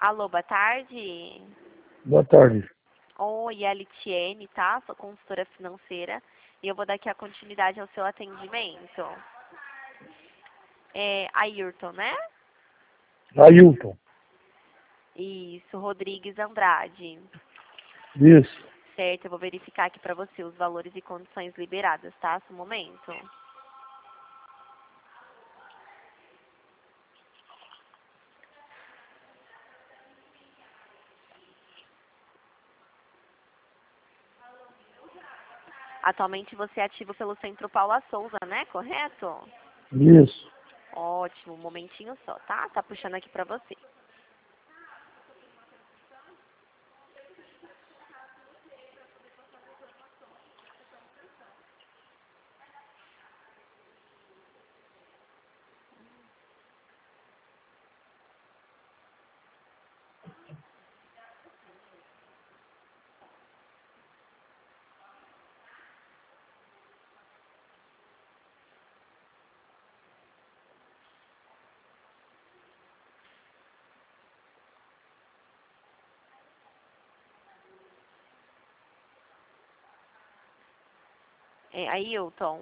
Alô, boa tarde. Boa tarde. Oi, é a Litiene, tá? Sou consultora financeira e eu vou dar aqui a continuidade ao seu atendimento. É Ayrton, né? Ailton. Isso, Rodrigues Andrade. Isso. Certo, eu vou verificar aqui pra você os valores e condições liberadas, tá? Só um momento. Atualmente você é ativo pelo Centro Paula Souza, né? Correto? Isso. Ótimo, um momentinho só, tá? Tá puxando aqui pra você. Ailton.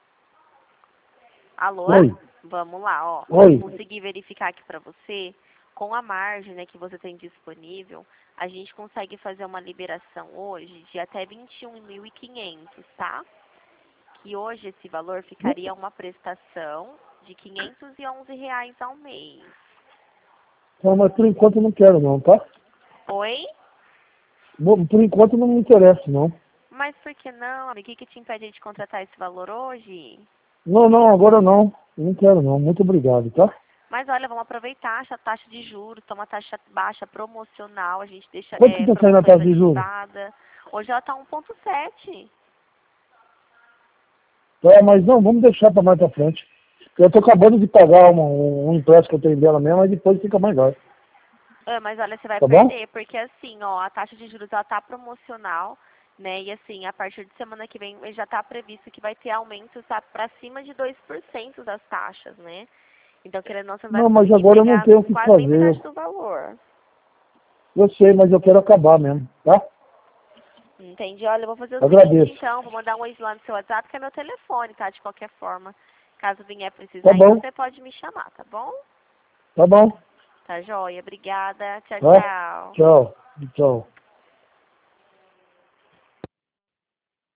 Alô? Oi. Vamos lá, ó. Oi. Consegui verificar aqui pra você, com a margem, né, que você tem disponível, a gente consegue fazer uma liberação hoje de até 21.500, tá? Que hoje esse valor ficaria uma prestação de R$ 511 ao mês. Não, mas por enquanto eu não quero não, tá? Oi? Por enquanto não me interessa não. Mas por que não, amigo? O que te impede de contratar esse valor hoje? Não, agora não. Eu não quero não. Muito obrigado, tá? Mas olha, vamos aproveitar essa taxa de juros, tá uma taxa baixa promocional, a gente deixa Quanto que tá saindo a promoções taxa de juros? ativadas. Hoje ela tá 1,7. Mas não, vamos deixar para mais pra frente. Eu tô acabando de pagar um empréstimo que eu tenho dela mesmo, mas depois fica mais caro. Mas olha, você vai Tá bom? perder, porque assim, ó, a taxa de juros ela tá promocional, né? E assim, a partir de semana que vem já tá previsto que vai ter aumentos para cima de 2% das taxas, né? Então, querendo ou não, você não vai Não, mas conseguir agora eu não pegar tenho o que quase nem fazer. metade do valor. Eu sei, mas eu quero acabar mesmo, tá? Entendi. Olha, eu vou fazer o seguinte, Agradeço. então, vou mandar um oi lá no seu WhatsApp, que é meu telefone, tá? De qualquer forma, caso vier precisar, Tá aí bom, você pode me chamar, tá bom? tá bom. Tá joia, obrigada. Tchau, Tá? tchau. Tchau. Tchau.